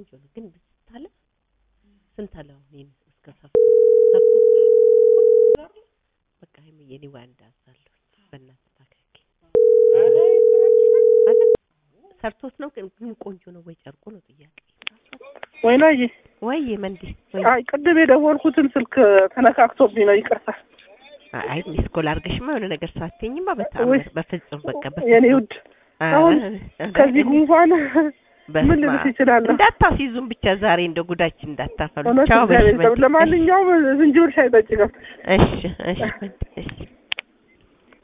ቆንጆ ነው ግን ብታለ ስንት አለው እኔን እስከ በቃ የኔ ዋንዳ አሳለሁ በእናትህ ታከክ ሰርቶት ነው ግን ቆንጆ ነው ወይ ጨርቁ ነው ጥያቄ ወይ መንዲ አይ ቅድም የደወልኩትን ስልክ ተነካክቶብኝ ነው ይቅርታ አይ ሚስኮል አርገሽማ የሆነ ነገር ሳትኝማ በጣም በፍጹም በቃ የኔ ውድ አሁን ከዚህ ጉንፋን ምን ልልሽ ይችላል እንዳታሲዙም ብቻ ዛሬ እንደ ጉዳችን እንዳታፈሉ ቻው ለማንኛውም ዝንጅብል ሻይ ጠጪ ገብተሽ እሺ